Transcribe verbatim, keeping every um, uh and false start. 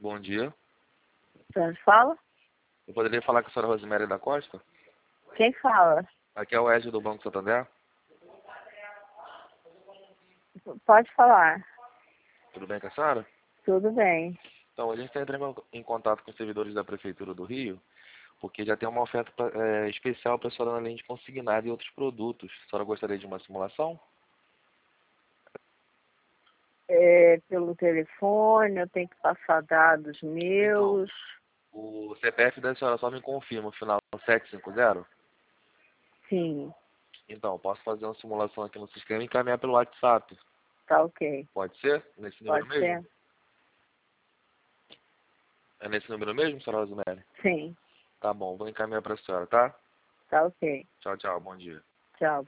Bom dia. Você fala? Eu poderia falar com a senhora Rosiméria da Costa? Quem fala? Aqui é o Ed do Banco Santander. Pode falar. Tudo bem com a senhora? Tudo bem. Então, a gente está entrando em contato com os servidores da Prefeitura do Rio, porque já tem uma oferta pra, é, especial para a senhora além de consignado e outros produtos. A senhora gostaria de uma simulação? É, pelo telefone, eu tenho que passar dados Então, meus. o C P F da senhora só me confirma o final sete cinco zero? Sim, Então, posso fazer uma simulação aqui no sistema e encaminhar pelo WhatsApp. tá ok. Pode ser? Nesse número Pode mesmo? ser? É nesse número mesmo, senhora Rosiméria? Sim, Tá bom, vou encaminhar para a senhora, tá? tá ok. Tchau, tchau, bom dia. Tchau.